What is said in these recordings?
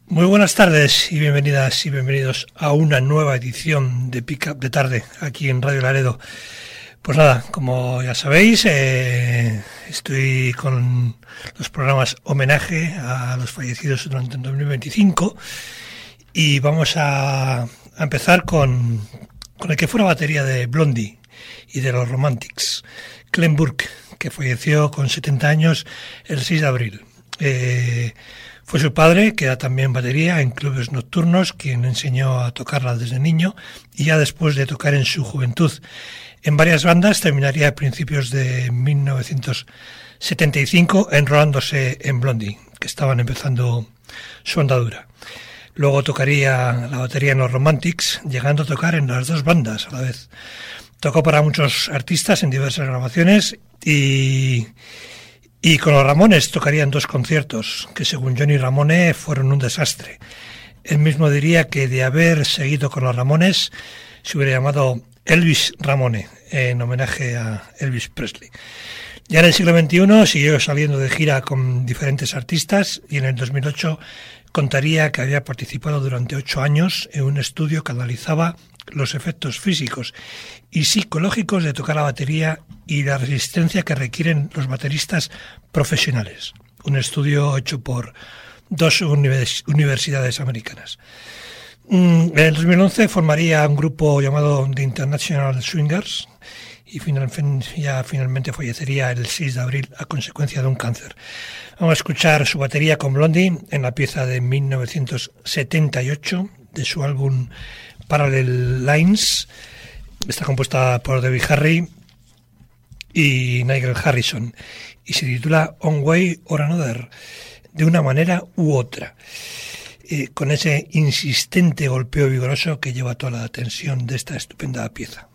Muy buenas tardes y bienvenidas y bienvenidos a una nueva edición de Pick Up de Tarde aquí en Radio Laredo. Pues nada, como ya sabéis, estoy con los programas homenaje a los fallecidos durante el 2025 y vamos a empezar con el que fue la batería de Blondie y de los Romantics, Clem Burke, que falleció con 70 años el 6 de abril. Fue su padre, que era también batería en clubes nocturnos, quien enseñó a tocarla desde niño, y ya después de tocar en su juventud en varias bandas, terminaría a principios de 1975 enrolándose en Blondie, que estaban empezando su andadura. Luego tocaría la batería en los Romantics, llegando a tocar en las dos bandas a la vez. Tocó para muchos artistas en diversas grabaciones y con los Ramones tocaría en 2 conciertos, que según Johnny Ramone fueron un desastre. Él mismo diría que de haber seguido con los Ramones se hubiera llamado Elvis Ramone, en homenaje a Elvis Presley. Ya en el siglo XXI siguió saliendo de gira con diferentes artistas y en el 2008 contaría que había participado durante 8 años en un estudio que analizaba los efectos físicos y psicológicos de tocar la batería y la resistencia que requieren los bateristas profesionales. Un estudio hecho por 2 universidades americanas. En el 2011 formaría un grupo llamado The International Swingers y finalmente fallecería el 6 de abril a consecuencia de un cáncer. Vamos a escuchar su batería con Blondie en la pieza de 1978 de su álbum Parallel Lines. Está compuesta por Debbie Harry y Nigel Harrison y se titula One Way or Another, de una manera u otra, con ese insistente golpeo vigoroso que lleva toda la tensión de esta estupenda pieza.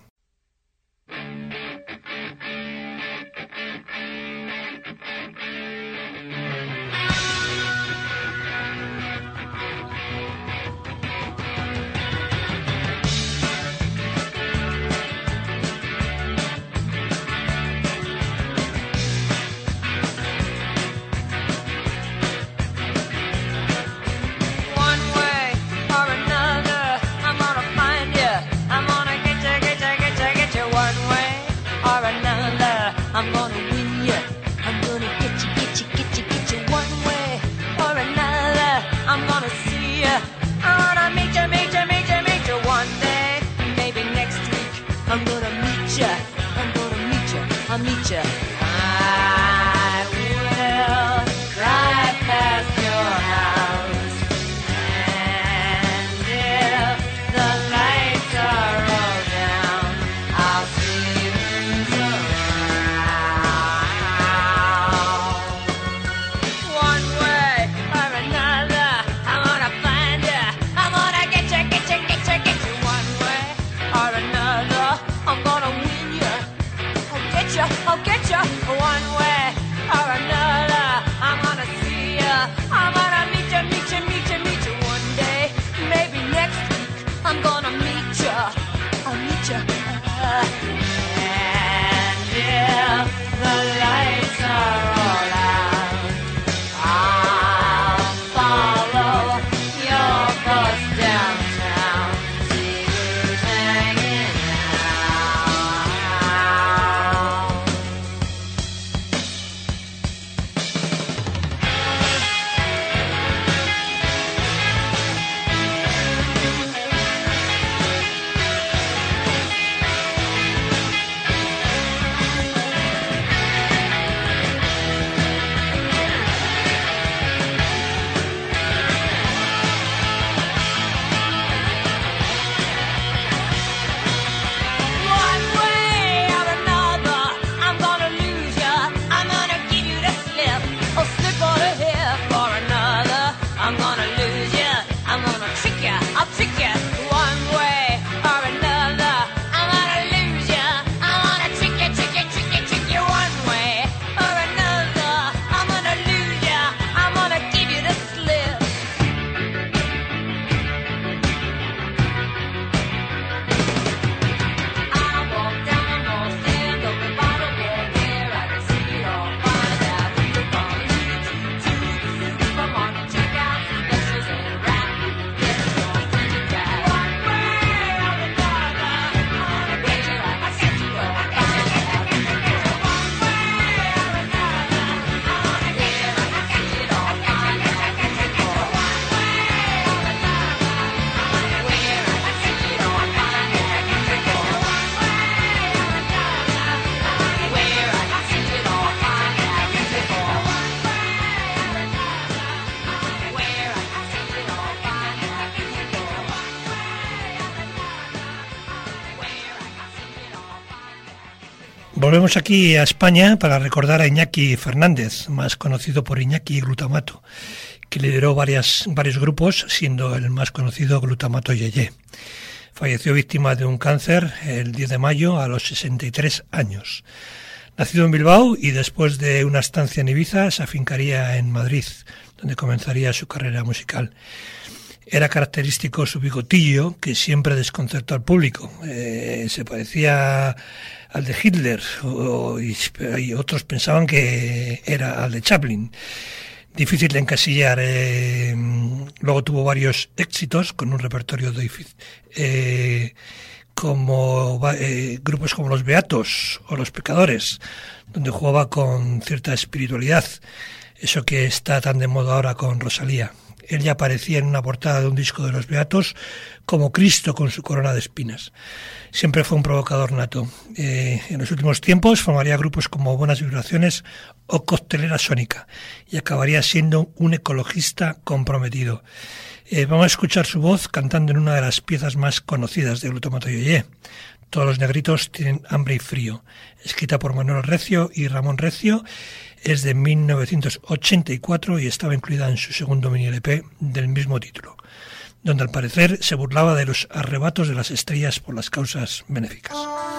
Volvemos aquí a España para recordar a Iñaki Fernández, más conocido por Iñaki Glutamato, que lideró varios grupos, siendo el más conocido Glutamato Yeye. Falleció víctima de un cáncer el 10 de mayo a los 63 años. Nacido en Bilbao y después de una estancia en Ibiza se afincaría en Madrid, donde comenzaría su carrera musical. Era característico su bigotillo, que siempre desconcertó al público. Se parecía al de Hitler, y otros pensaban que era al de Chaplin. Difícil de encasillar. Luego tuvo varios éxitos con un repertorio como grupos como Los Beatos o Los Pecadores, donde jugaba con cierta espiritualidad, eso que está tan de moda ahora con Rosalía. Él ya aparecía en una portada de un disco de Los Beatos como Cristo con su corona de espinas. Siempre fue un provocador nato. En los últimos tiempos formaría grupos como Buenas Vibraciones o Coctelera Sónica y acabaría siendo un ecologista comprometido. Vamos a escuchar su voz cantando en una de las piezas más conocidas de Glutamato Yeye, Todos los negritos tienen hambre y frío, escrita por Manuel Recio y Ramón Recio. Es de 1984 y estaba incluida en su segundo mini LP del mismo título, donde al parecer se burlaba de los arrebatos de las estrellas por las causas benéficas.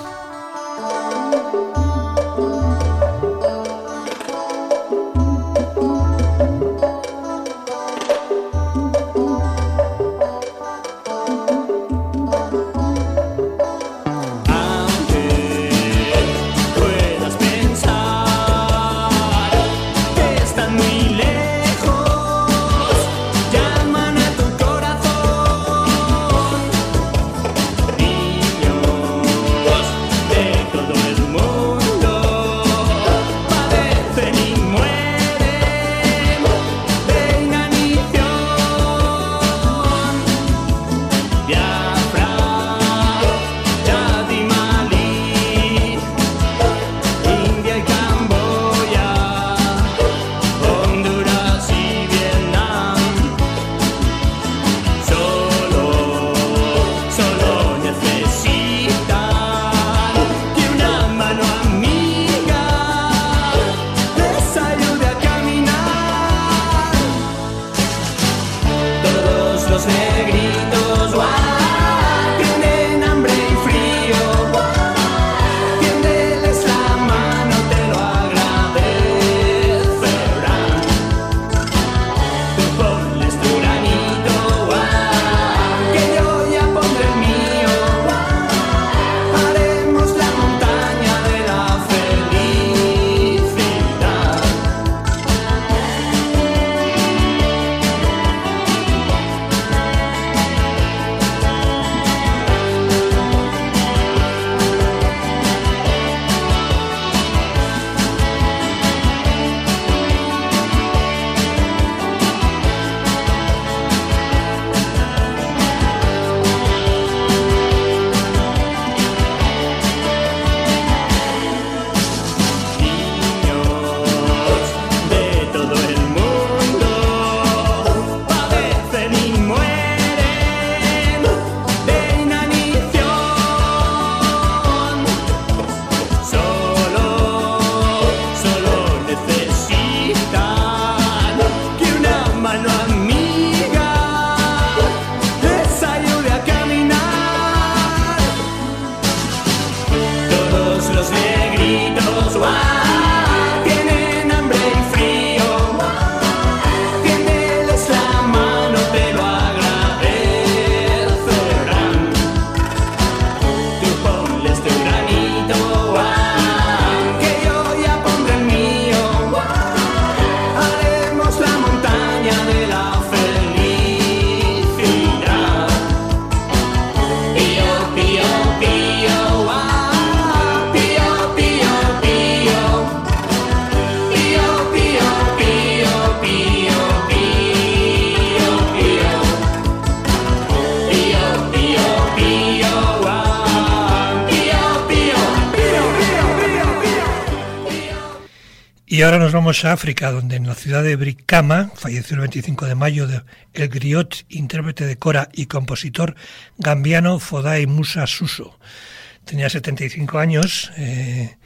Y ahora nos vamos a África, donde en la ciudad de Brikama falleció el 25 de mayo el griot, intérprete de kora y compositor gambiano Foday Musa Suso. Tenía 75 años,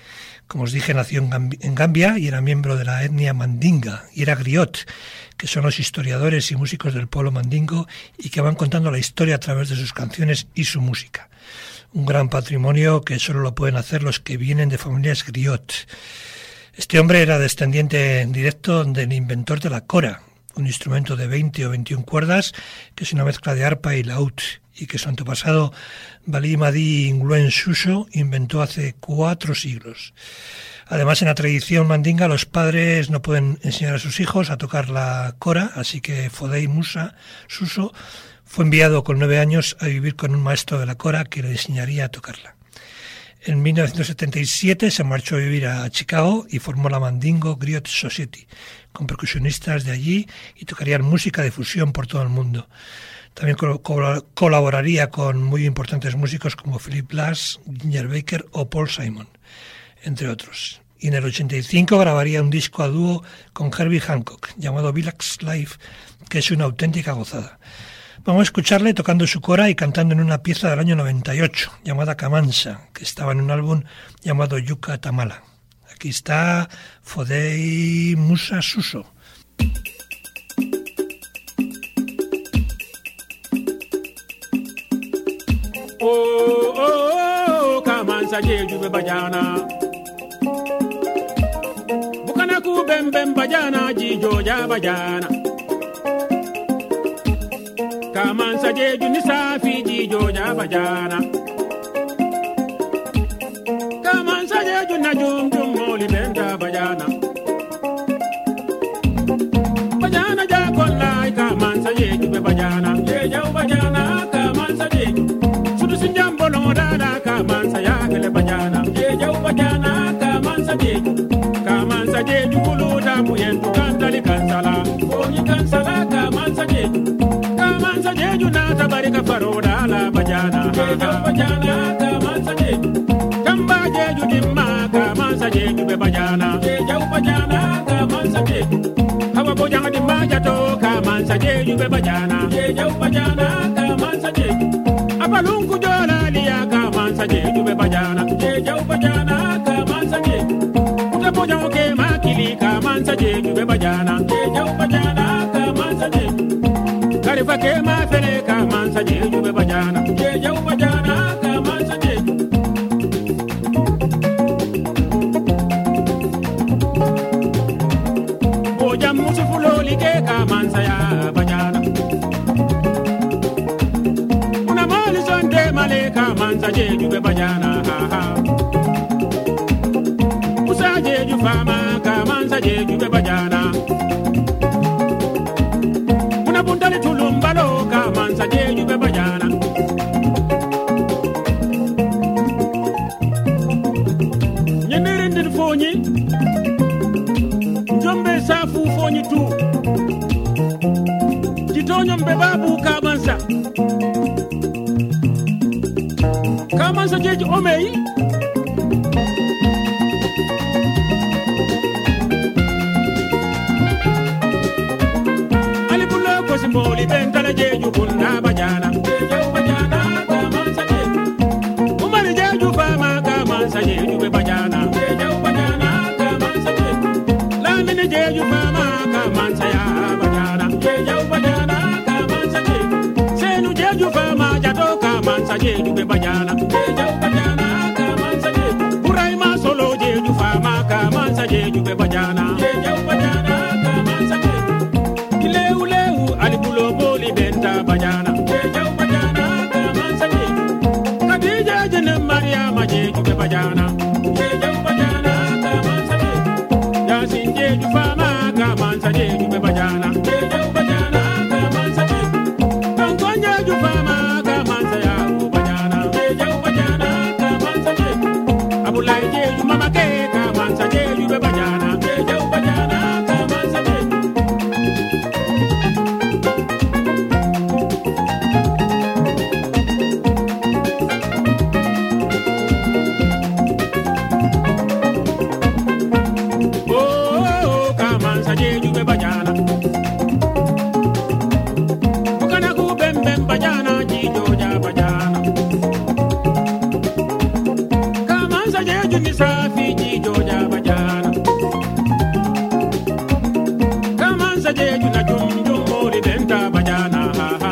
Como os dije, nació en Gambia y era miembro de la etnia mandinga, y era griot, que son los historiadores y músicos del pueblo mandingo y que van contando la historia a través de sus canciones y su música. Un gran patrimonio que solo lo pueden hacer los que vienen de familias griot. Este hombre era descendiente directo del inventor de la kora, un instrumento de 20 o 21 cuerdas que es una mezcla de arpa y laúd, y que su antepasado Bali Madi Nguen Suso inventó hace 4 siglos. Además, en la tradición mandinga, los padres no pueden enseñar a sus hijos a tocar la kora, así que Fodei Musa Suso fue enviado con 9 años a vivir con un maestro de la kora que le enseñaría a tocarla. En 1977 se marchó a vivir a Chicago y formó la Mandingo Griot Society, con percusionistas de allí, y tocarían música de fusión por todo el mundo. También colaboraría con muy importantes músicos como Philip Glass, Ginger Baker o Paul Simon, entre otros. Y en el 85 grabaría un disco a dúo con Herbie Hancock, llamado Village Life, que es una auténtica gozada. Vamos a escucharle tocando su kora y cantando en una pieza del año 98, llamada Kamansa, que estaba en un álbum llamado Yuka Tamala. Aquí está Fodei Musa Suso. Kamansa jeju bajana bukana ku bem bajana jijo ja bajana Kamansa jeju ni safi jijo ja bajana Kamansa jeju na jum moli benda bajana bajana ja kollai Kamansa jeju bajana jeju bajana Kamansa jeju Sinjambo no dada Kamansa ya kele bajana jeju bajana Kamansa jeju kuluda muyentu kantali kansala oyi kansala Kamansa jeju na tabarika faroda la bajana jeju bajana Kamansa jeju tamba jeju dimma Kamansa jeju be bajana jeju bajana Kamansa jeju hawa bojanga dimma jato Kamansa jeju be bajana jeju bajana Kamansa jeju Apalunku jola liya Kamansa jeju be bajana jeju bajana Kamansa jeju Utapoja oke makili Kamansa jeju be bajana jeju bajana Kamansa jeju Karifa ke mafele Kamansa jeju be bajana jeju bajana Kamansa jeju Boja musufulo like Kamansa ya bajana Male Kamansa jeju be bajana ha ha Musa jeju fama Kamansa jeju be bajana Una bundale tulumbalo Kamansa jeju be bajana Nyenderende fonyi Njombe safu fonyi tu Jitonyo mbebabu Kamansa Kamansa jeju omei Alibulo ko simboli bentala jeju bunda bajana jeju bajana Kamansa jeju Umari jeju fama Kamansa jeju be bajana jeju bajana Kamansa jeju Lamine jeju fama Kamansa ya bajana jeju bajana Kamansa jeju Senu jeju fama jato Kamansa jeju be bajana jeju be bajana jeju bajana Kamansa jeju Ileu leu alibulo boli benta bajana jeju bajana Kamansa jeju Kadija jene Mariama jeju be bajana jeju bajana Kamansa jeju Yasin jeju fama Kamansa jeju be bajana jeju bajana Kamansa jeju Kankon jeju fama Kamansa ya bajana jeju bajana Kamansa jeju Abulai jeju mama ke Kamansa jeju be bajana jeju bajana Kamansa jeju joja bajana kamansa jeju na jum jum mori benta bajana ha ha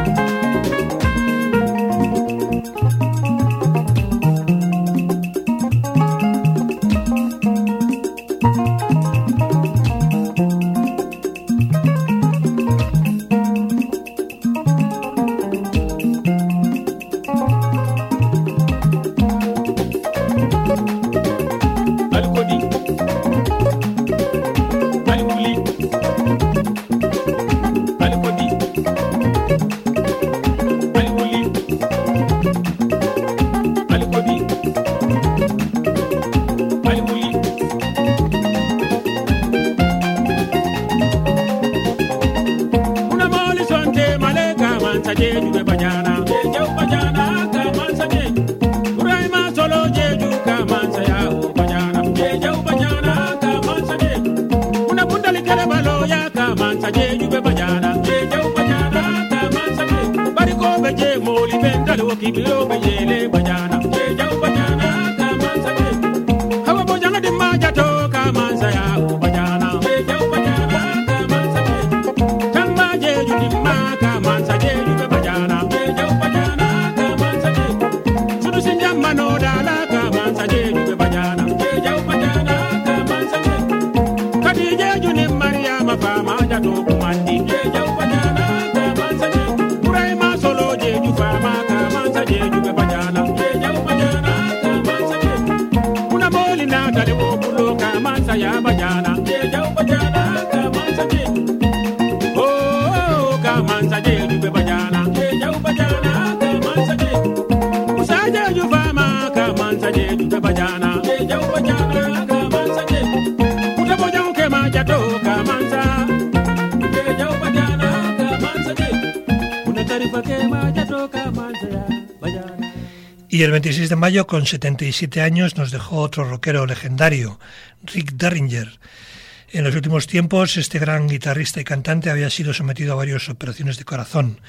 Y el 26 de mayo, con 77 años, nos dejó otro rockero legendario, Rick Derringer. En los últimos tiempos, este gran guitarrista y cantante había sido sometido a varias operaciones de corazón.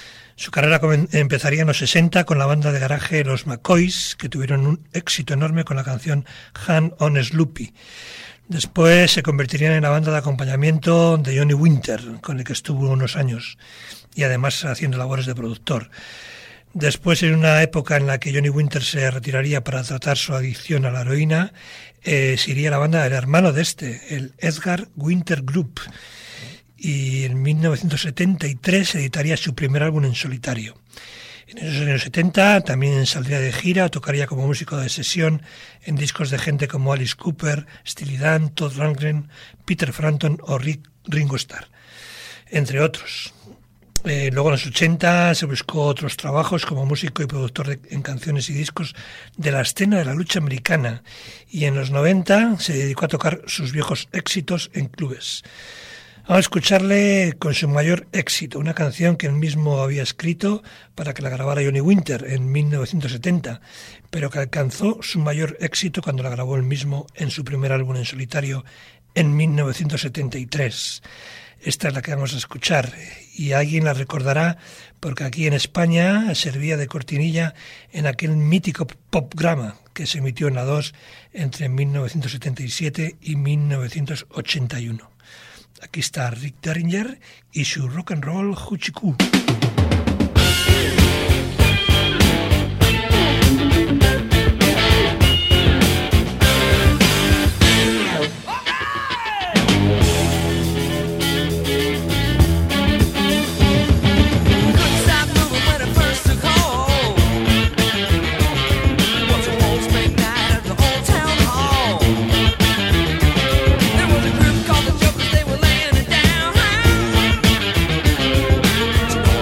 Su carrera empezaría en los 60 con la banda de garaje Los McCoys, que tuvieron un éxito enorme con la canción Hand on Sloopy. Después se convertirían en la banda de acompañamiento de Johnny Winter, con el que estuvo unos años, y además haciendo labores de productor. Después, en una época en la que Johnny Winter se retiraría para tratar su adicción a la heroína, se iría a la banda del hermano de el Edgar Winter Group, y en 1973 editaría su primer álbum en solitario. En esos años 70 también saldría de gira, tocaría como músico de sesión en discos de gente como Alice Cooper, Steely Dan, Todd Rundgren, Peter Frampton o Ringo Starr, entre otros. Luego en los 80 se buscó otros trabajos como músico y productor en canciones y discos de la escena de la lucha americana, y en los 90 se dedicó a tocar sus viejos éxitos en clubes. Vamos a escucharle con su mayor éxito, una canción que él mismo había escrito para que la grabara Johnny Winter en 1970, pero que alcanzó su mayor éxito cuando la grabó él mismo en su primer álbum en solitario en 1973. Esta es la que vamos a escuchar, y alguien la recordará porque aquí en España servía de cortinilla en aquel mítico Popgrama que se emitió en la 2 entre 1977 y 1981. Aquí está Rick Derringer y su rock and roll Huchiku. There was a group called the Jokers, they were laying it down.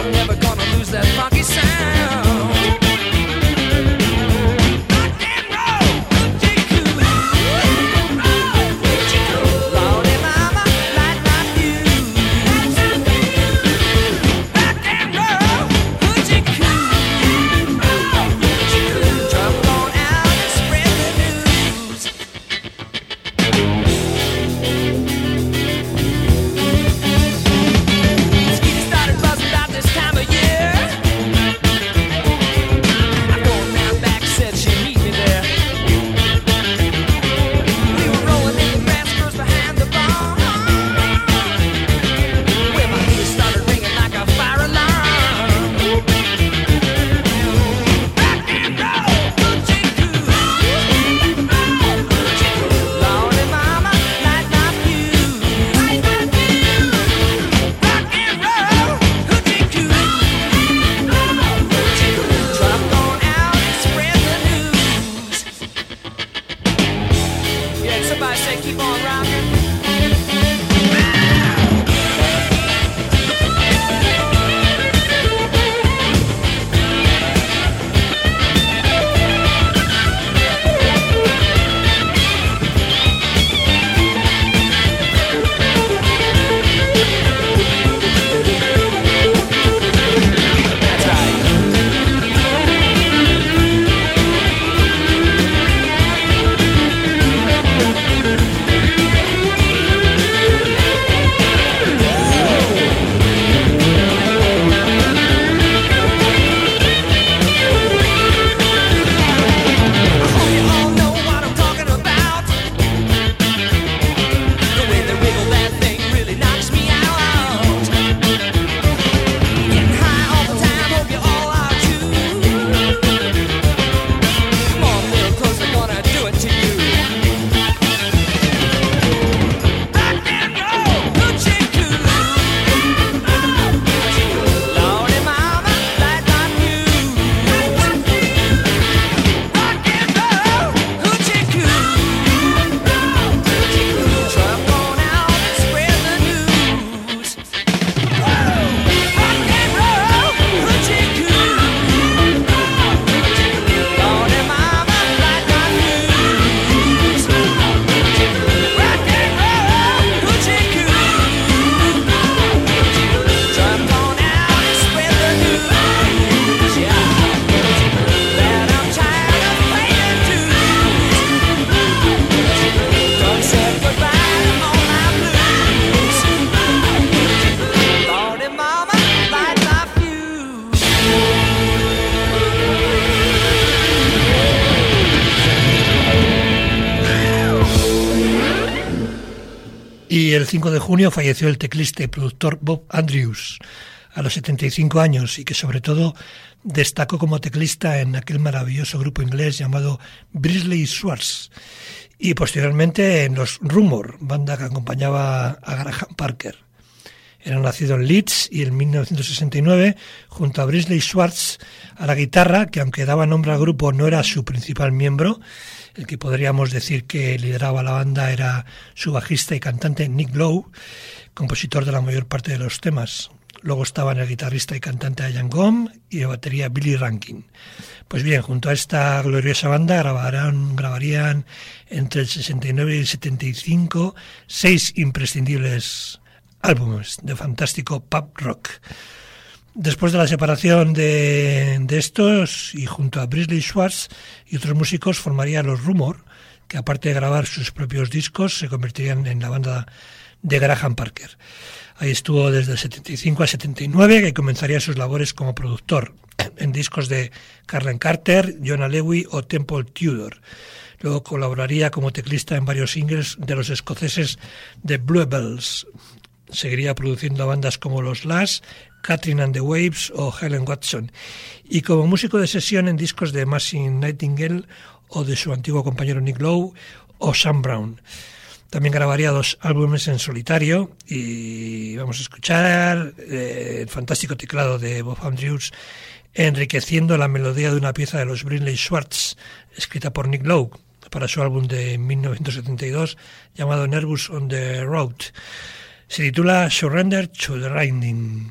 5 de junio falleció el teclista y productor Bob Andrews a los 75 años y que sobre todo destacó como teclista en aquel maravilloso grupo inglés llamado Brisley Schwarz y posteriormente en los Rumour, banda que acompañaba a Graham Parker. Era nacido en Leeds y en 1969, junto a Brisley Schwarz, a la guitarra, que aunque daba nombre al grupo no era su principal miembro, el que podríamos decir que lideraba la banda era su bajista y cantante Nick Lowe, compositor de la mayor parte de los temas. Luego estaban el guitarrista y cantante Ian Gom y de batería Billy Rankin. Pues bien, junto a esta gloriosa banda grabarían entre el 69 y el 75 6 imprescindibles álbumes de fantástico pop rock. Después de la separación de estos y junto a Brisley Schwarz y otros músicos formaría los Rumour, que aparte de grabar sus propios discos se convertirían en la banda de Graham Parker. Ahí estuvo desde el 75 al 79, que comenzaría sus labores como productor en discos de Carlen Carter, John Lewis o Temple Tudor. Luego colaboraría como teclista en varios singles de los escoceses The Bluebells. Seguiría produciendo bandas como Los Lash, Catherine and the Waves o Helen Watson. Y como músico de sesión en discos de Maxine Nightingale o de su antiguo compañero Nick Lowe o Sam Brown. También grabaría 2 álbumes en solitario y vamos a escuchar el fantástico teclado de Bob Andrews enriqueciendo la melodía de una pieza de los Brisley Schwarz escrita por Nick Lowe para su álbum de 1972 llamado Nervous on the Road. Se titula Surrender to the Riding.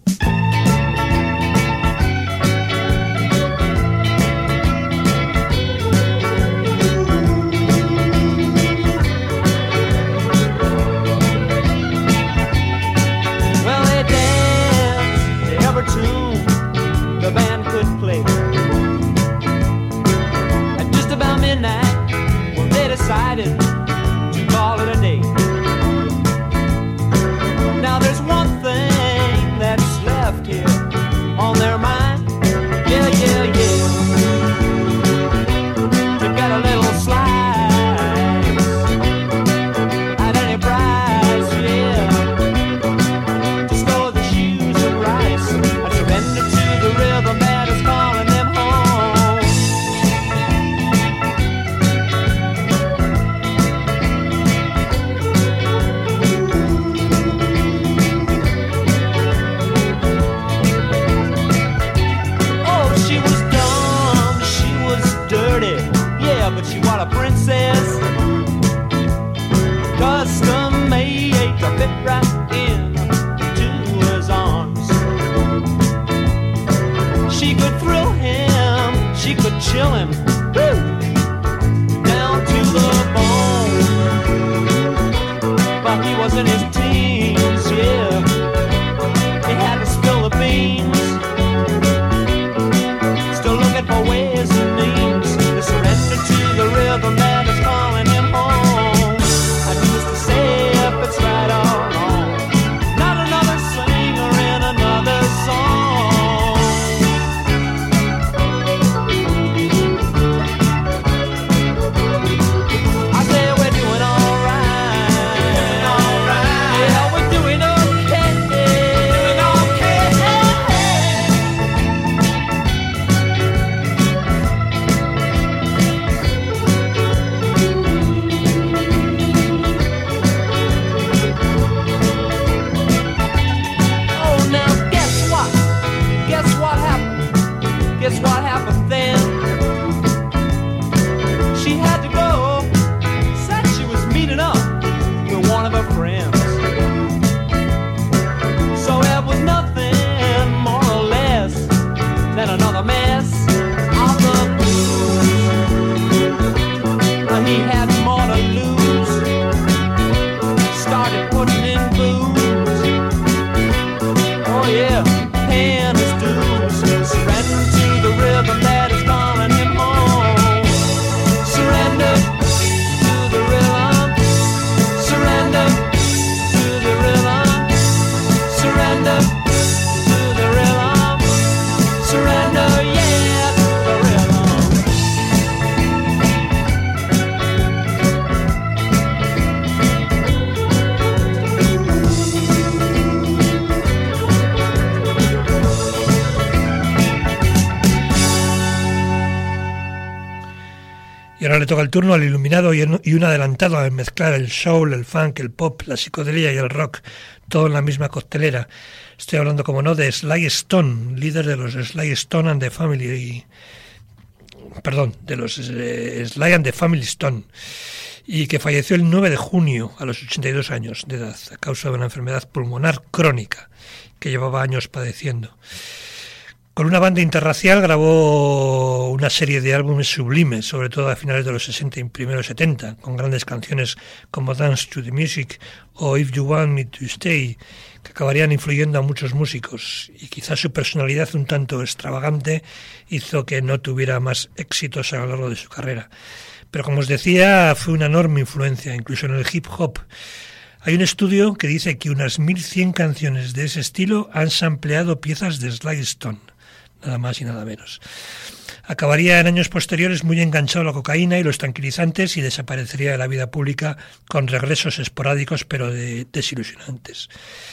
The band could play. At just about midnight, well, they decided to call it a day. Now there's one thing that's left here on their mind. Yeah, yeah, yeah. To get a little slice at any price, yeah. To store the shoes of rice. I surrender to the rhythm that is calling them home. Oh, she was dumb, she was dirty, yeah, but she was a princess. Custom made to fit right in to his arms. She could thrill him, she could chill him, woo, down to the bone. But he was in his teens, yeah, he had to spill the beans. Still looking for ways and means to surrender to the rhythm that is calling him home. I used to say if it's right or wrong, not another singer in another song. Y ahora le toca el turno al iluminado y un adelantado a mezclar el soul, el funk, el pop, la psicodelia y el rock, todo en la misma coctelera. Estoy hablando, como no, de Sly Stone, líder de los Sly Stone and the Family... de los Sly and the Family Stone, y que falleció el 9 de junio a los 82 años de edad a causa de una enfermedad pulmonar crónica que llevaba años padeciendo. Con una banda interracial grabó una serie de álbumes sublimes, sobre todo a finales de los 60 y primeros 70, con grandes canciones como Dance to the Music o If You Want Me to Stay, que acabarían influyendo a muchos músicos, y quizás su personalidad un tanto extravagante hizo que no tuviera más éxitos a lo largo de su carrera. Pero como os decía, fue una enorme influencia, incluso en el hip hop. Hay un estudio que dice que unas 1100 canciones de ese estilo han sampleado piezas de Sly Stone, nada más y nada menos. Acabaría en años posteriores muy enganchado a la cocaína y los tranquilizantes y desaparecería de la vida pública con regresos esporádicos pero desilusionantes.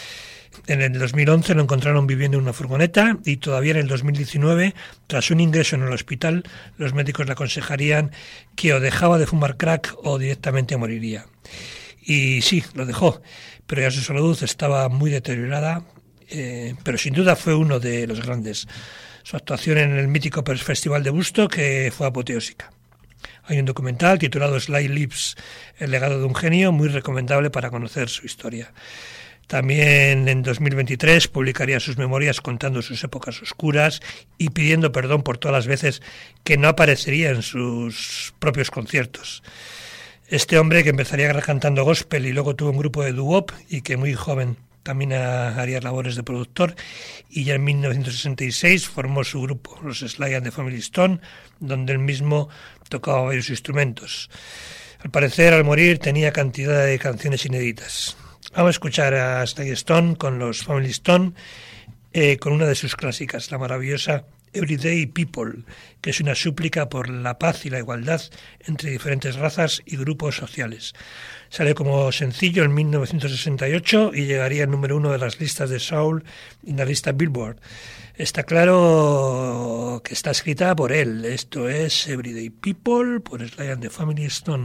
En el 2011 lo encontraron viviendo en una furgoneta y todavía en el 2019, tras un ingreso en el hospital, los médicos le aconsejarían que o dejaba de fumar crack o directamente moriría. Y sí, lo dejó, pero ya su salud estaba muy deteriorada, pero sin duda fue uno de los grandes. Su actuación en el mítico Festival de Woodstock fue apoteósica. Hay un documental titulado Sly Lives, el legado de un genio, muy recomendable para conocer su historia. También en 2023 publicaría sus memorias contando sus épocas oscuras y pidiendo perdón por todas las veces que no aparecería en sus propios conciertos. Este hombre, que empezaría cantando gospel y luego tuvo un grupo de doo-wop y que muy joven también haría labores de productor, y ya en 1966 formó su grupo, los Sly and the Family Stone, donde él mismo tocaba varios instrumentos. Al parecer, al morir, tenía cantidad de canciones inéditas. Vamos a escuchar a Sly Stone con los Family Stone, con una de sus clásicas, la maravillosa Everyday People, que es una súplica por la paz y la igualdad entre diferentes razas y grupos sociales. Sale como sencillo en 1968 y llegaría al número 1 de las listas de soul y la lista Billboard. Está claro que está escrita por él. Esto es Everyday People por Sly and the Family Stone.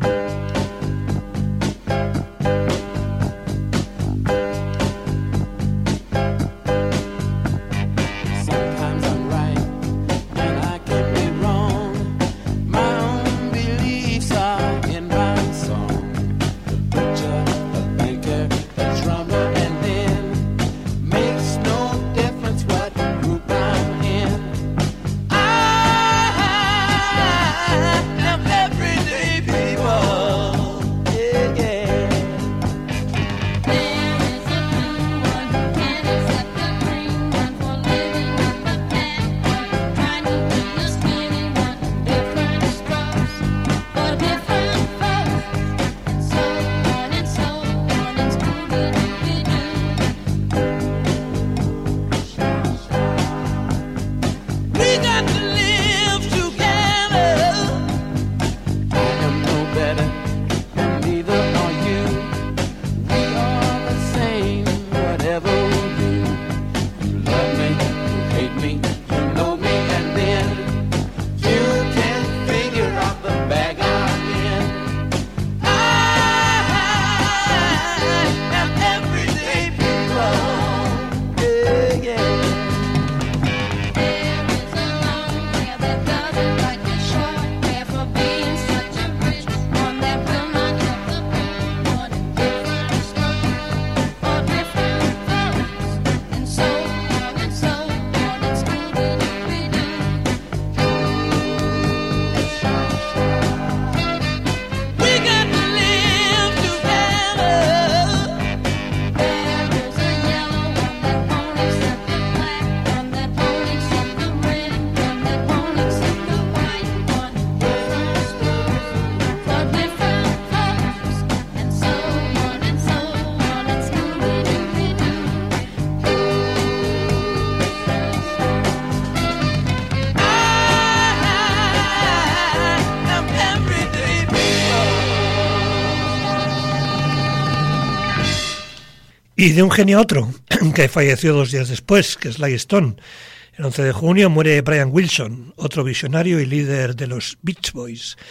Y de un genio a otro, que falleció 2 días después, que es Sly Stone. El 11 de junio muere Brian Wilson, otro visionario y líder de los Beach Boys.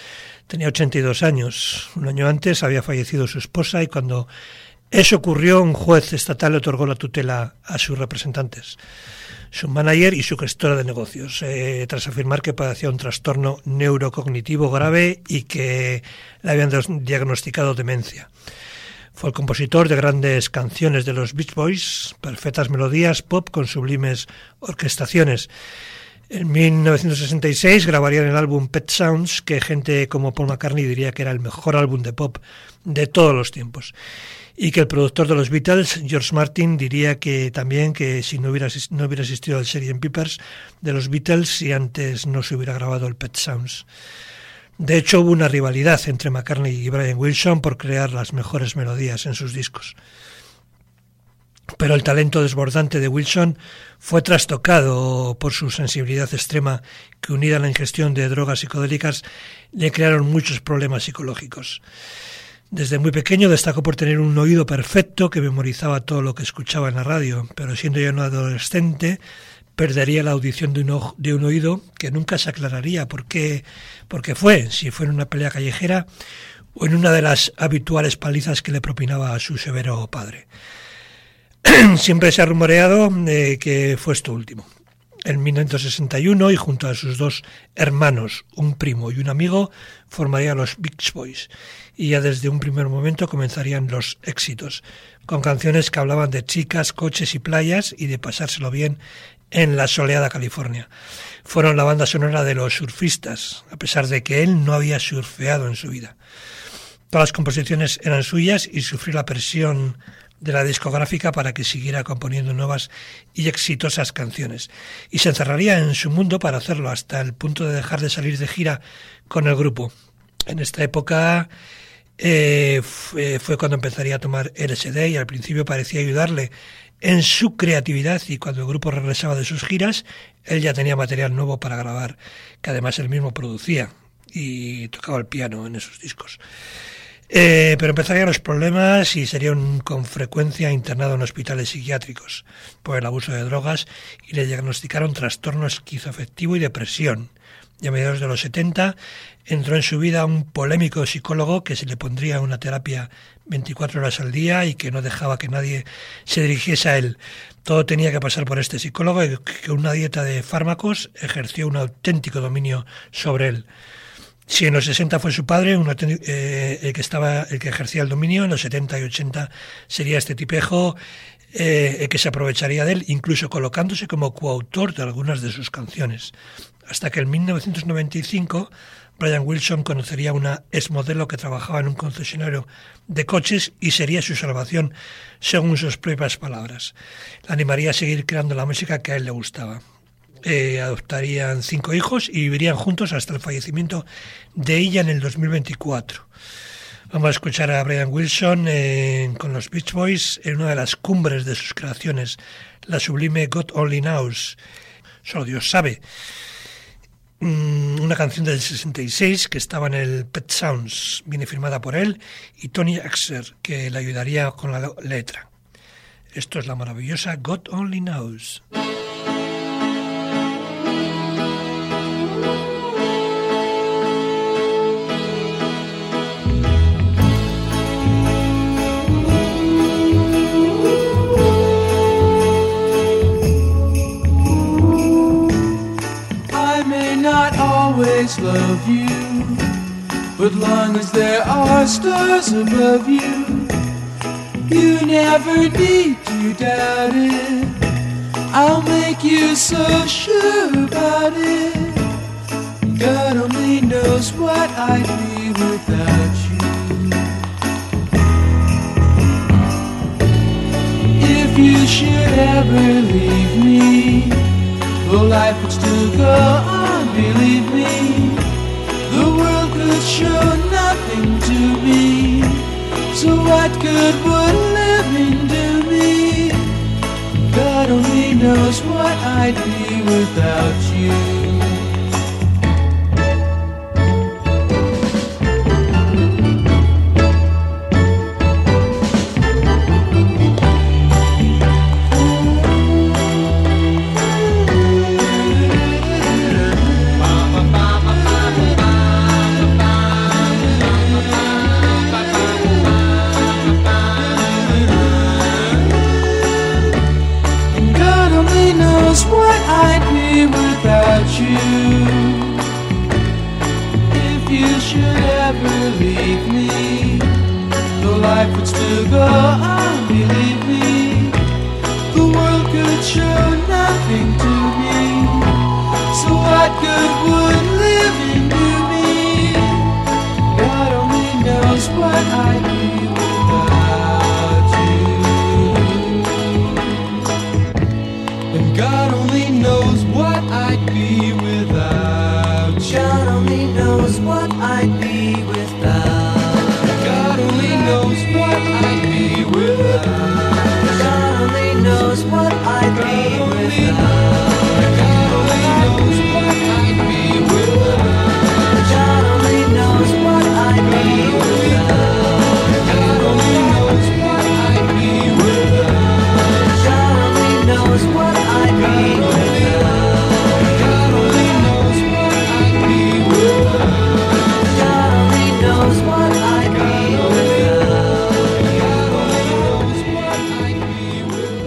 Tenía 82 años. Un año antes había fallecido su esposa y cuando eso ocurrió, un juez estatal le otorgó la tutela a sus representantes, su manager y su gestora de negocios, tras afirmar que padecía un trastorno neurocognitivo grave y que le habían diagnosticado demencia. Fue el compositor de grandes canciones de los Beach Boys, perfectas melodías pop con sublimes orquestaciones. En 1966 grabarían el álbum Pet Sounds, que gente como Paul McCartney diría que era el mejor álbum de pop de todos los tiempos. Y que el productor de los Beatles, George Martin, diría que también que si no hubiera existido el Sgt. Pepper's de los Beatles, si antes no se hubiera grabado el Pet Sounds. De hecho, hubo una rivalidad entre McCartney y Brian Wilson por crear las mejores melodías en sus discos. Pero el talento desbordante de Wilson fue trastocado por su sensibilidad extrema que, unida a la ingestión de drogas psicodélicas, le crearon muchos problemas psicológicos. Desde muy pequeño destacó por tener un oído perfecto que memorizaba todo lo que escuchaba en la radio, pero siendo ya un adolescente perdería la audición de un oído que nunca se aclararía por qué fue, si fue en una pelea callejera o en una de las habituales palizas que le propinaba a su severo padre. Siempre se ha rumoreado que fue esto último. En 1961, y junto a sus dos hermanos, un primo y un amigo, formaría los Beach Boys. Y ya desde un primer momento comenzarían los éxitos, con canciones que hablaban de chicas, coches y playas y de pasárselo bien en la soleada California. Fueron la banda sonora de los surfistas, a pesar de que él no había surfeado en su vida. Todas las composiciones eran suyas y sufrió la presión de la discográfica para que siguiera componiendo nuevas y exitosas canciones. Y se encerraría en su mundo para hacerlo hasta el punto de dejar de salir de gira con el grupo. En esta época fue cuando empezaría a tomar LSD y al principio parecía ayudarle en su creatividad, y cuando el grupo regresaba de sus giras, él ya tenía material nuevo para grabar, que además él mismo producía y tocaba el piano en esos discos. Pero empezarían los problemas y sería con frecuencia internado en hospitales psiquiátricos por el abuso de drogas y le diagnosticaron trastorno esquizoafectivo y depresión. Y a mediados de los 70 entró en su vida un polémico psicólogo que se le pondría una terapia 24 horas al día y que no dejaba que nadie se dirigiese a él. Todo tenía que pasar por este psicólogo y que una dieta de fármacos ejerció un auténtico dominio sobre él. Si en los 60 fue su padre el que ejercía el dominio, en los 70 y 80 sería este tipejo el que se aprovecharía de él, incluso colocándose como coautor de algunas de sus canciones. Hasta que en 1995 Brian Wilson conocería a una exmodelo que trabajaba en un concesionario de coches y sería su salvación, según sus propias palabras. La animaría a seguir creando la música que a él le gustaba. Adoptarían 5 hijos y vivirían juntos hasta el fallecimiento de ella en el 2024. Vamos a escuchar a Brian Wilson con los Beach Boys en una de las cumbres de sus creaciones, la sublime God Only Knows, solo Dios sabe, una canción del 66 que estaba en el Pet Sounds, viene firmada por él y Tony Axer, que le ayudaría con la letra. Esto es la maravillosa God Only Knows. Always love you, but long as there are stars above you, you never need to doubt it. I'll make you so sure about it. God only knows what I'd be without you. If you should ever leave me, well, life would still go on, believe me. The world could show nothing to me, so what good would living do me? God only knows what I'd be without you. go on, believe me. The world could show nothing to me. So what good would living do me? God only knows what I'd be without you. And God only knows what I'd be without you. God only knows what I'd be without. God only knows what I'd be without. God only knows what I'd be God only without. knows what I'd be without. God only knows what I'd be without. God only knows what I'd be without. God only knows what I'd be without. God only knows what I'd be without. God only knows what I'd be without. God only knows what I'd be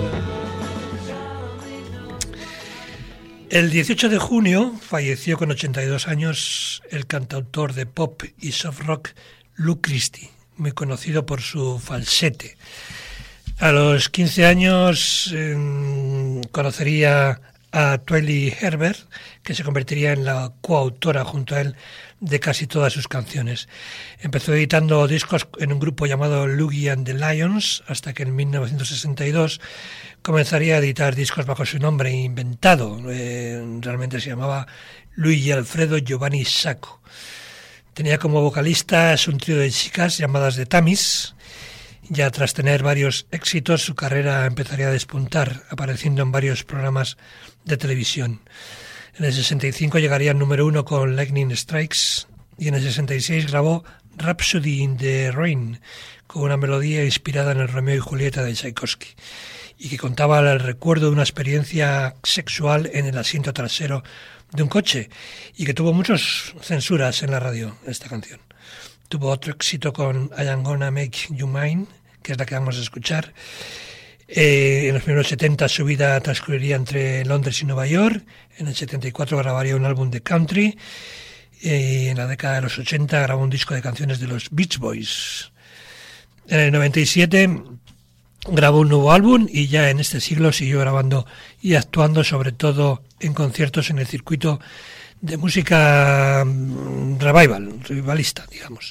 without. El 18 de junio falleció con 82 años el cantautor de pop y soft rock Lou Christie, muy conocido por su falsete. A los 15 años conocería a Twilly Herbert, que se convertiría en la coautora junto a él de casi todas sus canciones. Empezó editando discos en un grupo llamado Luigi and the Lions, hasta que en 1962 comenzaría a editar discos bajo su nombre inventado. Realmente se llamaba Luigi Alfredo Giovanni Sacco. Tenía como vocalistas un trío de chicas llamadas The Tamis. Ya tras tener varios éxitos, su carrera empezaría a despuntar, apareciendo en varios programas de televisión. En el 65 llegaría al número 1 con Lightning Strikes y en el 66 grabó Rhapsody in the Rain, con una melodía inspirada en el Romeo y Julieta de Tchaikovsky, y que contaba el recuerdo de una experiencia sexual en el asiento trasero de un coche, y que tuvo muchas censuras en la radio, esta canción. Tuvo otro éxito con I Am Gonna Make You Mine, que es la que vamos a escuchar. En los primeros 70 su vida transcurriría entre Londres y Nueva York. En el 74 grabaría un álbum de country. En la década de los 80 grabó un disco de canciones de los Beach Boys. En el 97 grabó un nuevo álbum y ya en este siglo siguió grabando y actuando, sobre todo en conciertos en el circuito de música revivalista, digamos.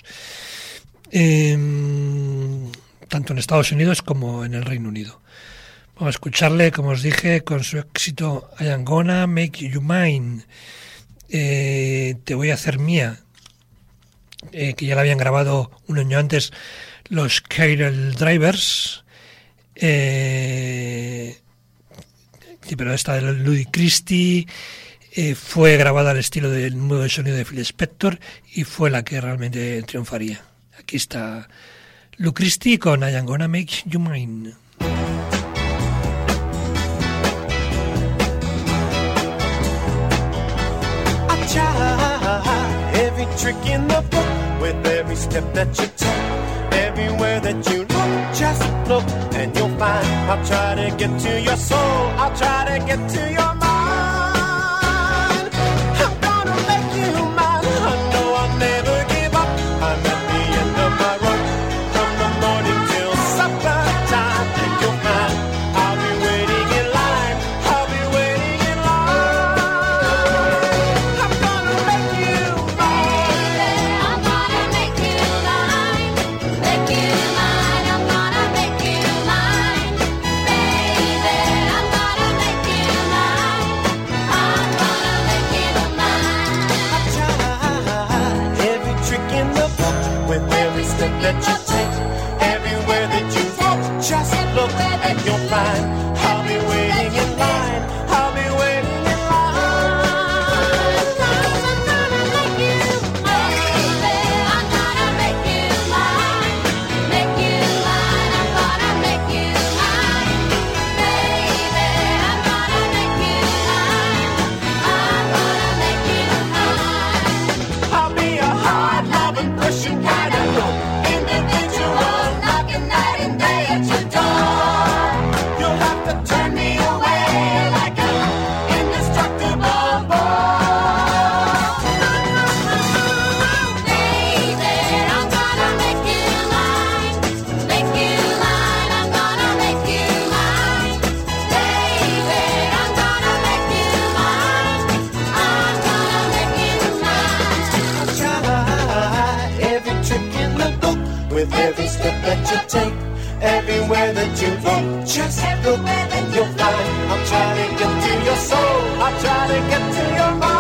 Tanto en Estados Unidos como en el Reino Unido. Vamos a escucharle, como os dije, con su éxito I Am Gonna Make You Mine. Te voy a hacer mía, que ya la habían grabado un año antes los Carol Drivers, sí, pero esta de Lou Christie fue grabada al estilo del nuevo sonido de Phil Spector y fue la que realmente triunfaría. Aquí está Lou Christie con I Am Gonna Make You Mine. I try every trick in the book with every step that you take, everywhere that you look, just look and you'll find. I'll try to get to your soul, I'll try to get to your mind. I'm gonna make you mine. I know I'll never give up. I'm at the end of my rope, from the morning till supper time, and you'll find I'll be waiting in line, I'll be waiting in line. I'm gonna make you mine. I'm gonna make you mine, make you mine. I'm gonna make you mine, baby. I'm gonna make you mine. with every step that you take. Everywhere that you look, just look and you'll find I'm trying to get to your soul, I'm trying to get to your mind.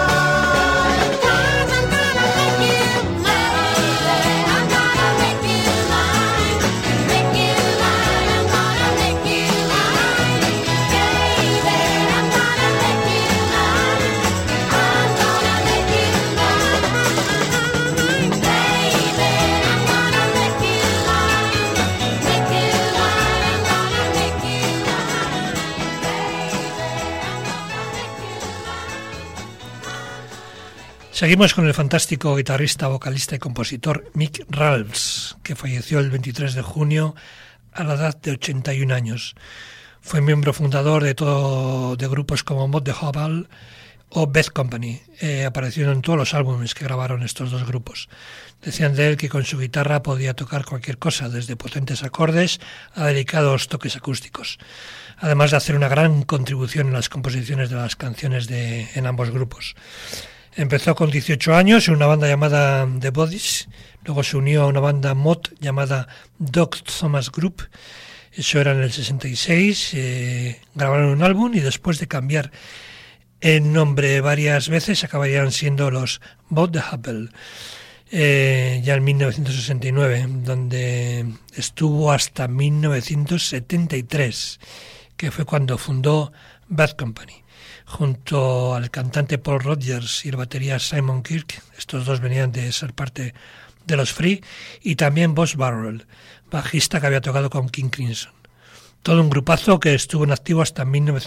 Seguimos con el fantástico guitarrista, vocalista y compositor Mick Ralphs, que falleció el 23 de junio a la edad de 81 años. Fue miembro fundador de grupos como Mott the Hoople o Bad Company. Aparecieron en todos los álbumes que grabaron estos dos grupos. Decían de él que con su guitarra podía tocar cualquier cosa, desde potentes acordes a delicados toques acústicos, además de hacer una gran contribución en las composiciones de las canciones en ambos grupos. Empezó con 18 años en una banda llamada The Bodies, luego se unió a una banda mod llamada Doc Thomas Group, eso era en el 66, grabaron un álbum y después de cambiar el nombre varias veces acabarían siendo los Mott the Hoople, ya en 1969, donde estuvo hasta 1973, que fue cuando fundó Bad Company. Junto al cantante Paul Rodgers y el batería Simon Kirke, estos dos venían de ser parte de los Free, y también Boss Barrel, bajista que había tocado con King Crimson. Todo un grupazo que estuvo en activo hasta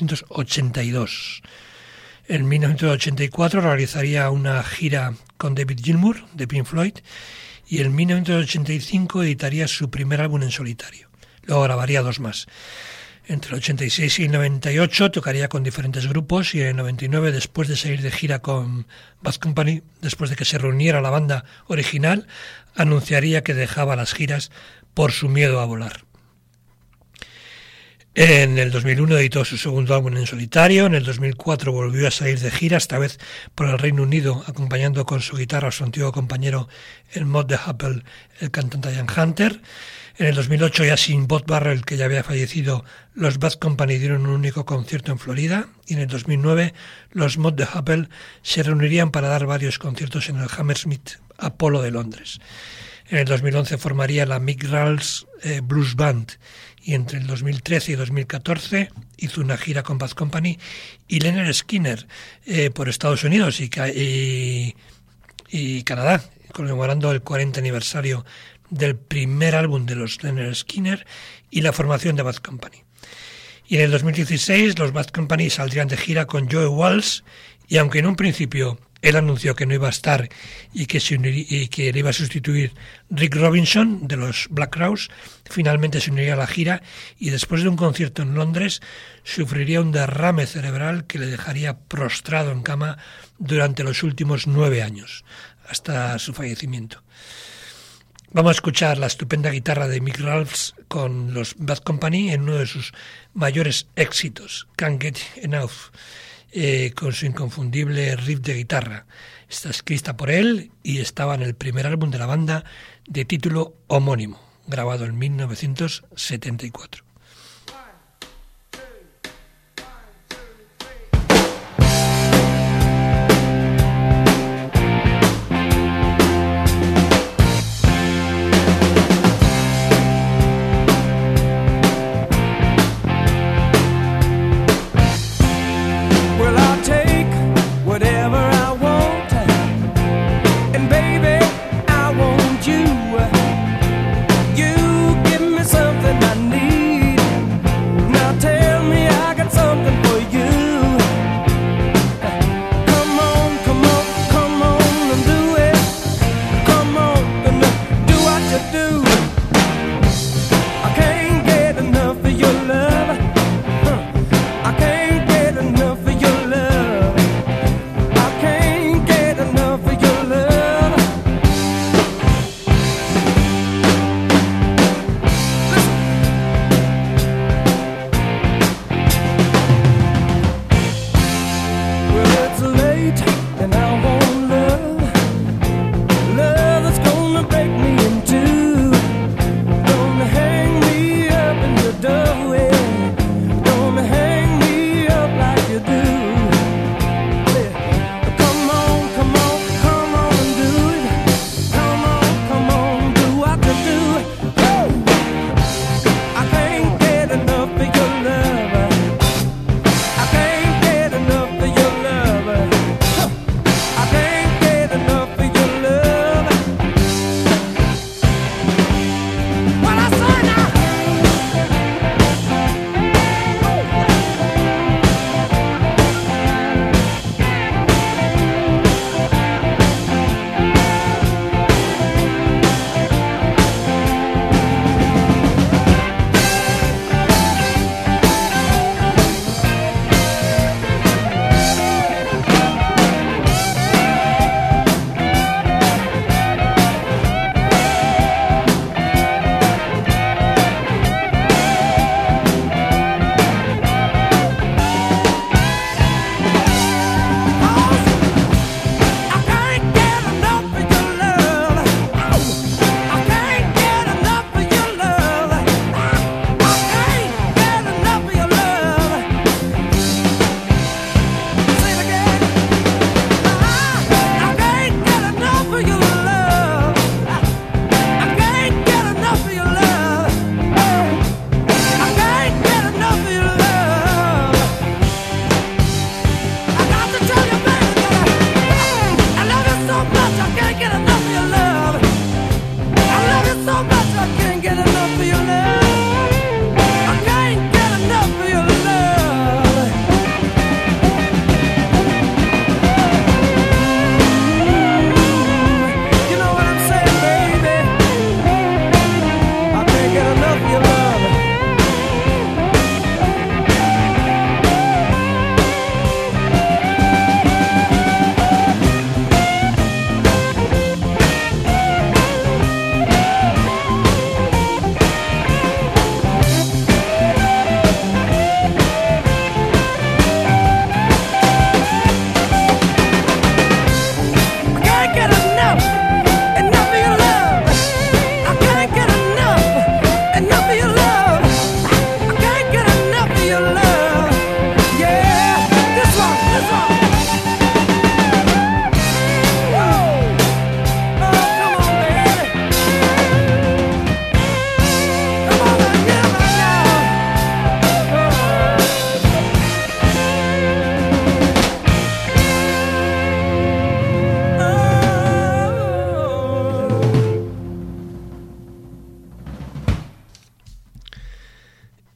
1982. En 1984 realizaría una gira con David Gilmour de Pink Floyd y en 1985 editaría su primer álbum en solitario. Luego grabaría dos más. Entre el 86 y el 98 tocaría con diferentes grupos y en el 99, después de salir de gira con Bad Company, después de que se reuniera la banda original, anunciaría que dejaba las giras por su miedo a volar. En el 2001 editó su segundo álbum en solitario, en el 2004 volvió a salir de gira, esta vez por el Reino Unido, acompañando con su guitarra a su antiguo compañero en Mott the Hoople, el cantante Ian Hunter. En el 2008, ya sin Bob Barrel, que ya había fallecido, los Bad Company dieron un único concierto en Florida, y en el 2009 los Mott the Hoople se reunirían para dar varios conciertos en el Hammersmith Apollo de Londres. En el 2011 formaría la Mick Ralphs Blues Band, y entre el 2013 y 2014 hizo una gira con Bad Company y Lynyrd Skynyrd por Estados Unidos y Canadá, conmemorando el 40 aniversario del primer álbum de los Lynyrd Skynyrd y la formación de Bad Company. Y en el 2016 los Bad Company saldrían de gira con Joe Walsh, y aunque en un principio él anunció que no iba a estar y que le iba a sustituir Rick Robinson de los Black Crowes, finalmente se uniría a la gira y después de un concierto en Londres sufriría un derrame cerebral que le dejaría prostrado en cama durante los últimos 9 años, hasta su fallecimiento. Vamos a escuchar la estupenda guitarra de Mick Ralphs con los Bad Company en uno de sus mayores éxitos, Can't Get Enough, con su inconfundible riff de guitarra. Está escrita por él y estaba en el primer álbum de la banda de título homónimo, grabado en 1974. You give me something I need.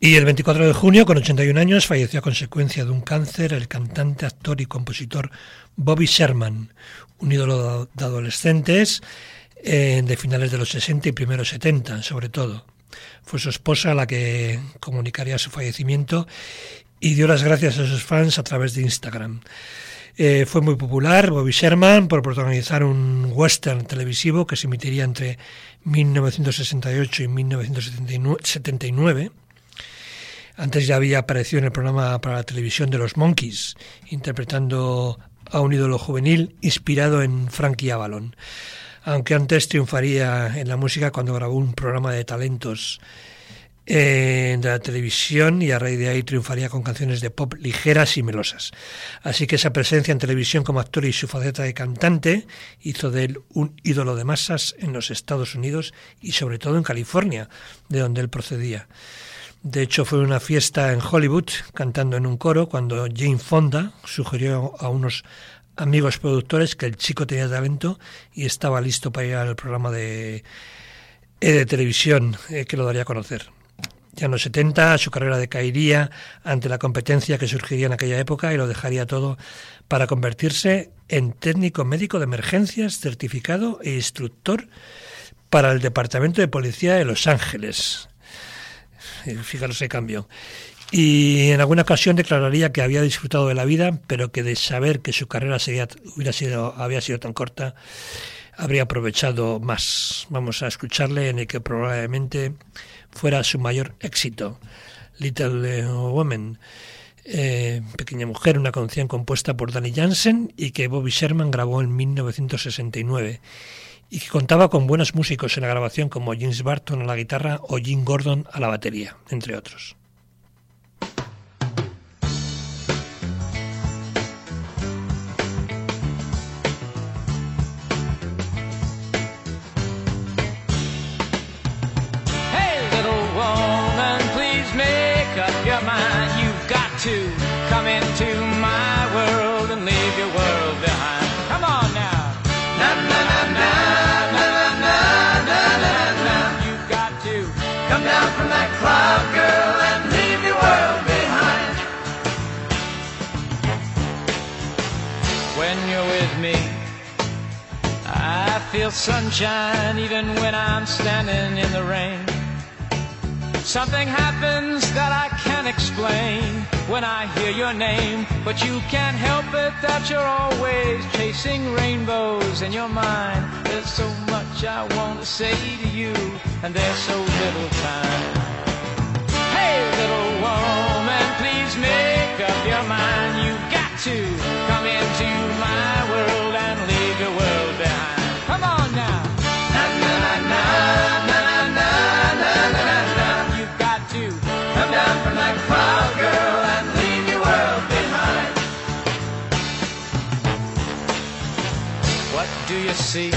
Y el 24 de junio, con 81 años, falleció a consecuencia de un cáncer el cantante, actor y compositor Bobby Sherman, un ídolo de adolescentes de finales de los 60 y primeros 70, sobre todo. Fue su esposa la que comunicaría su fallecimiento y dio las gracias a sus fans a través de Instagram. Fue muy popular Bobby Sherman por protagonizar un western televisivo que se emitiría entre 1968 y 1979. Antes ya había aparecido en el programa para la televisión de los Monkees, interpretando a un ídolo juvenil inspirado en Frankie Avalon. Aunque antes triunfaría en la música cuando grabó un programa de talentos de la televisión, y a raíz de ahí triunfaría con canciones de pop ligeras y melosas. Así que esa presencia en televisión como actor y su faceta de cantante hizo de él un ídolo de masas en los Estados Unidos y sobre todo en California, de donde él procedía. De hecho, fue una fiesta en Hollywood, cantando en un coro, cuando Jane Fonda sugirió a unos amigos productores que el chico tenía talento y estaba listo para ir al programa de televisión que lo daría a conocer. Ya en los 70 su carrera decaería ante la competencia que surgiría en aquella época y lo dejaría todo para convertirse en técnico médico de emergencias, certificado e instructor para el Departamento de Policía de Los Ángeles. Fijaros ese cambio. Y en alguna ocasión declararía que había disfrutado de la vida, pero que de saber que su carrera había sido tan corta, habría aprovechado más. Vamos a escucharle en el que probablemente fuera su mayor éxito, Little Woman, Pequeña Mujer, una canción compuesta por Danny Jansen y que Bobby Sherman grabó en 1969. Y que contaba con buenos músicos en la grabación como James Barton a la guitarra o Jim Gordon a la batería, entre otros. Hey, little woman, please make up your mind. You've got to come into my world and leave your world behind. Come on now. Na na na na na na na na na. You've got to come down from that cloud, girl, and leave your world behind. When you're with me, I feel sunshine even when I'm standing in the rain. Something happens that I can't explain when I hear your name, but you can't help it that you're always chasing rainbows in your mind. There's so much I want to say to you, and there's so little time. Hey, little woman, please make up your mind. You've got to come into my world and leave your world behind. Come on now. Na na na na na na na na na. You've got to come down from that cloud, girl, and leave your world behind. What do you see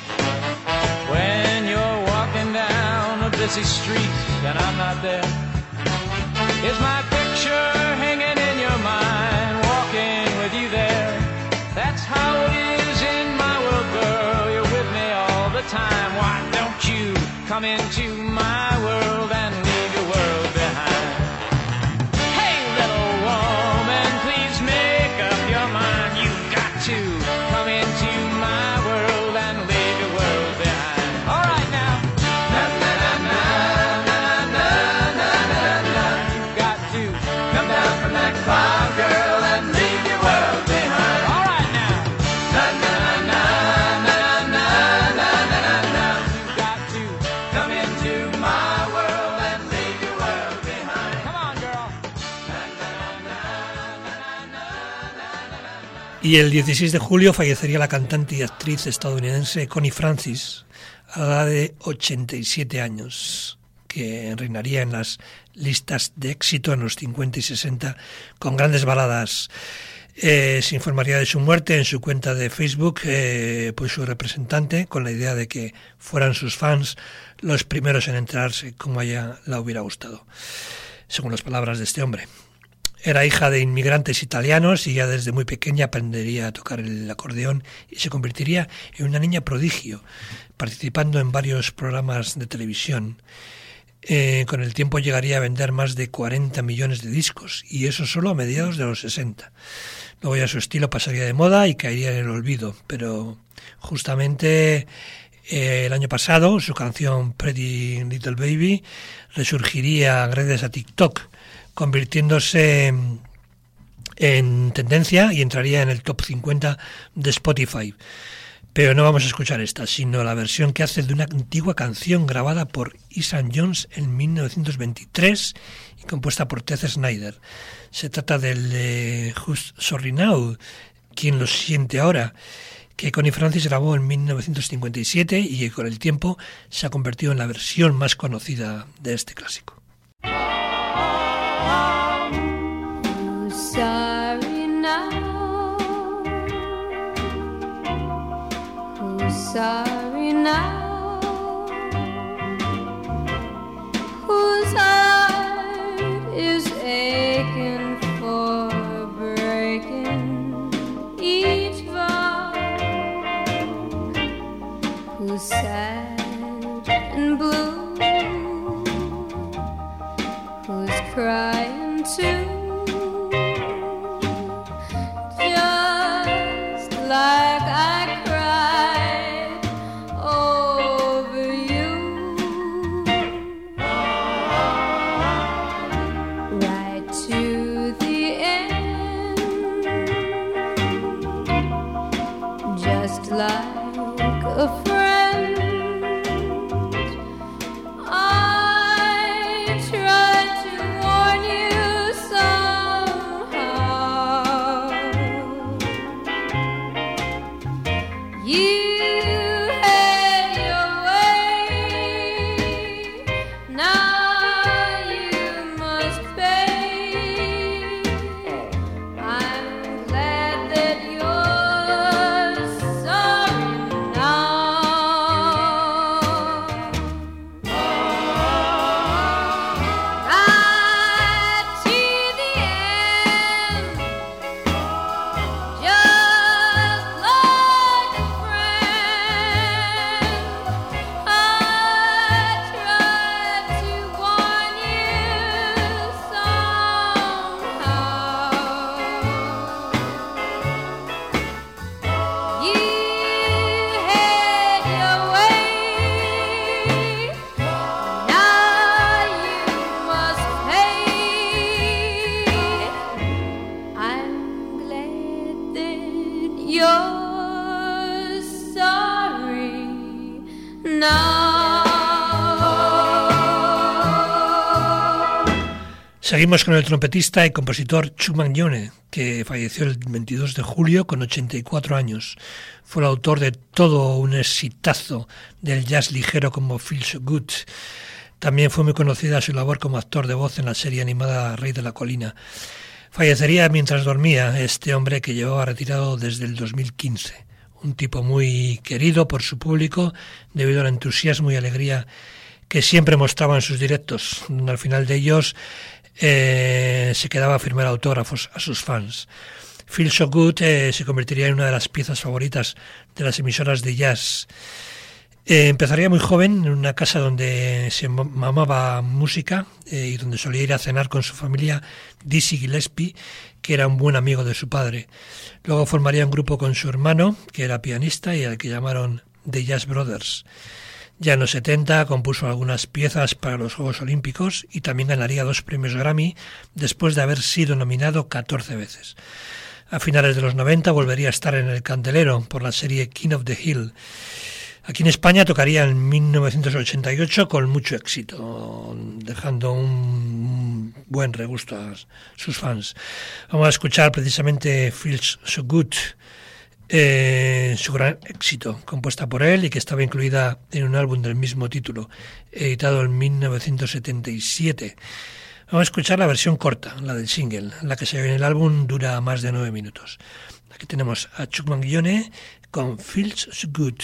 when you're walking down a busy street and I'm not there? Is my picture hanging in your mind, walking with you there? That's how it is in my world, girl. You're with me all the time. Why don't you come into my world and leave your world behind? Hey, little woman, please make up your mind. You've got to come into my world and leave your world behind. All right now. Na na na na na na na na na. You've got to come down from that cloud, girl, and leave your world behind. All right now. Na na na na na na na na na. You've got to come into my world and leave your world behind. Come on, girl. Na na na na na na. Y el 16 de julio fallecería la cantante y actriz estadounidense Connie Francis, a la edad de 87 años, que reinaría en las listas de éxito en los 50 y 60 con grandes baladas. Se informaría de su muerte en su cuenta de Facebook, pues su representante, con la idea de que fueran sus fans los primeros en enterarse, como a ella le hubiera gustado, según las palabras de este hombre. Era hija de inmigrantes italianos y ya desde muy pequeña aprendería a tocar el acordeón y se convertiría en una niña prodigio, participando en varios programas de televisión. Con el tiempo llegaría a vender más de 40 millones de discos, y eso solo a mediados de los 60. Luego ya su estilo pasaría de moda y caería en el olvido, pero justamente el año pasado su canción Pretty Little Baby resurgiría gracias a TikTok, convirtiéndose en tendencia y entraría en el top 50 de Spotify. Pero no vamos a escuchar esta, sino la versión que hace de una antigua canción grabada por Isan Jones en 1923 y compuesta por Ted Snyder. Se trata del Who's Sorry Now, ¿Quién lo siente ahora?, que Connie Francis grabó en 1957 y que con el tiempo se ha convertido en la versión más conocida de este clásico. Who's sorry now? Who's sorry now? Whose heart is aching for breaking each vow? Who's sad and blue? Who's crying too? Just like I cried over you, right to the end, just like a friend. I tried to warn you somehow. You had your way, now you must pay. I'm glad that you're sorry now. Right to the end, just like a friend. I tried to warn you somehow. You had your way, now you must pay. I'm glad that you're sorry now. Seguimos con el trompetista y compositor Chuck Mangione, que falleció el 22 de julio con 84 años. Fue el autor de todo un exitazo del jazz ligero como Feel So Good. También fue muy conocida su labor como actor de voz en la serie animada Rey de la Colina. Fallecería mientras dormía este hombre que llevaba retirado desde el 2015. Un tipo muy querido por su público debido al entusiasmo y alegría que siempre mostraba en sus directos, donde al final de ellos se quedaba a firmar autógrafos a sus fans. Feel So Good se convertiría en una de las piezas favoritas de las emisoras de jazz. Empezaría muy joven en una casa donde se mamaba música y donde solía ir a cenar con su familia Dizzy Gillespie, que era un buen amigo de su padre. Luego formaría un grupo con su hermano, que era pianista y al que llamaron The Jazz Brothers. Ya en los 70 compuso algunas piezas para los Juegos Olímpicos y también ganaría 2 premios Grammy después de haber sido nominado 14 veces. A finales de los 90 volvería a estar en el candelero por la serie King of the Hill. Aquí en España tocaría en 1988 con mucho éxito, dejando un buen regusto a sus fans. Vamos a escuchar precisamente Feels So Good, su gran éxito, compuesta por él y que estaba incluida en un álbum del mismo título, editado en 1977. Vamos a escuchar la versión corta, la del single. La que se ve en el álbum dura más de 9 minutos. Aquí tenemos a Chuck Mangione con Feels So Good.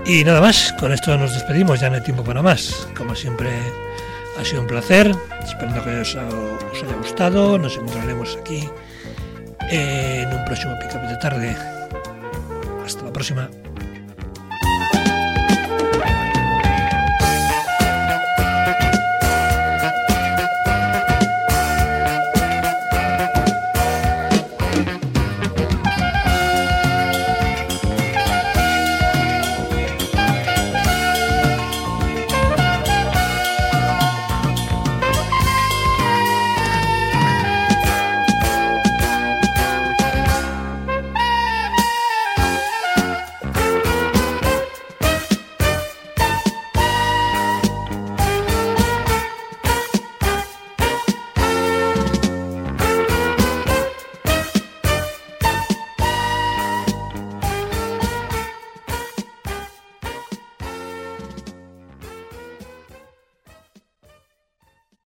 Y nada más, con esto nos despedimos, ya no hay tiempo para más. Como siempre, ha sido un placer, esperando que os haya gustado. Nos encontraremos aquí en un próximo Pick Up de Tarde. Hasta la próxima.